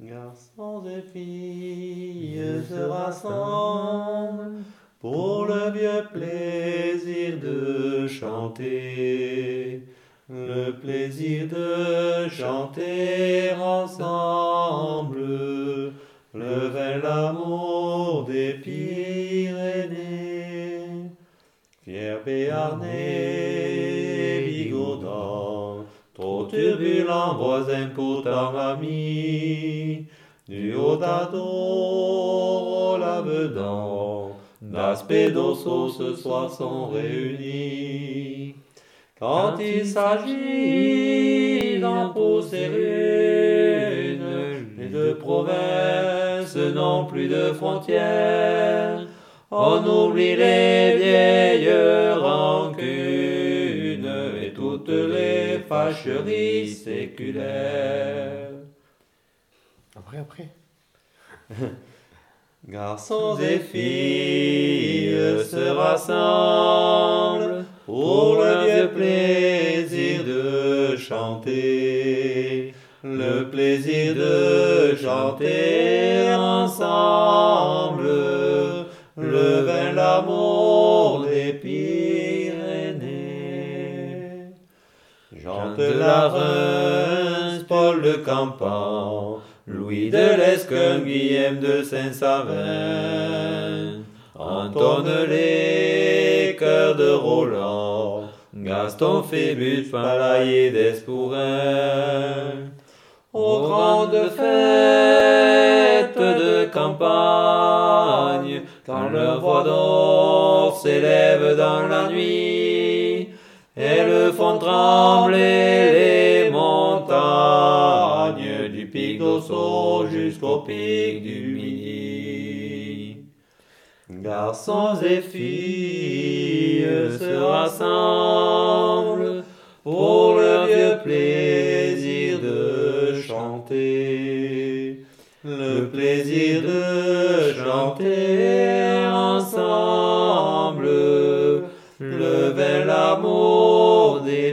Garçons et filles se rassemblent pour le vieux plaisir de chanter. Le plaisir de chanter ensemble, le vain l'amour des Pyrénées. Fier Béarnais, bigoudant, trop turbulent, voisin pourtant ami, du haut d'Adour au Lavedan, d'Aspect d'Ossau ce soir sont réunis. Quand il s'agit d'en pousser une, les deux provinces n'ont plus de frontières. On oublie les vieilles rancunes et toutes les fâcheries séculaires. Après. Garçons et filles se rassemblent pour le vieux plaisir de chanter. Le plaisir de chanter ensemble, le vain l'amour des Pyrénées. Jean de la Reims, Paul de Campan, Louis de Lescun, Guillaume de Saint-Savin, entonne les chœurs de Roland, Gaston Phébus, Palaillé d'Espourin. Aux grandes fêtes de campagne, quand leur voix d'or s'élève dans la nuit, elles font trembler les montagnes du pic d'Ossau jusqu'au pic du Midi. Garçons et filles se rassemblent pour le vieux plaisir de chanter. Le plaisir de chanter ensemble, le vain l'amour des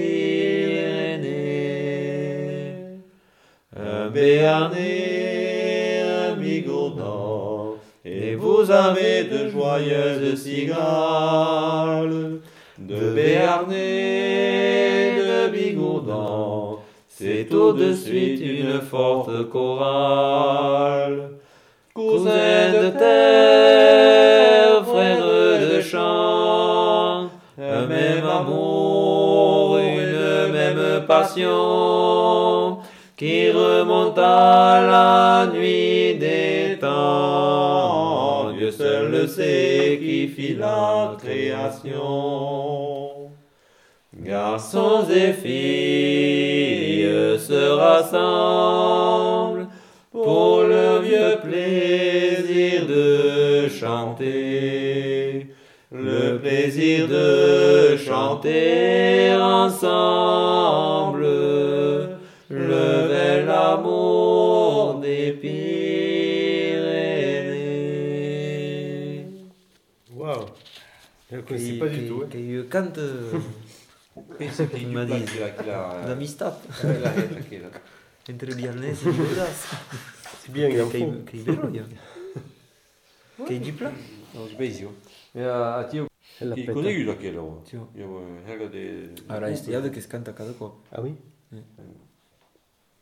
Pyrénées. Un Béarnais, un bigourdan, et vous avez de joyeuses cigales. De Béarnais, de bigourdan, c'est tout de suite une forte chorale. Cousins de terre, frères de chant, un même amour, une même passion, qui remonte à la nuit des temps. Dieu seul le sait qui fit la création. Garçons et filles se rassemblent pour le vieux plaisir de chanter. Le plaisir de chanter ensemble, le bel amour des Pyrénées. Waouh. Je ne connaissais pas du tout. Che io canto Penso che mi dice d'amistà entre gli arnesi e le ragazze. C'est bien, il en Che faut. i Beroia. Che i Dupla. Non, sbaglio. Elle l'a Il pété. connaît là, quello. Sì. Io, de... Allora, è studiato che scanta cada qua. Ah oui Mm.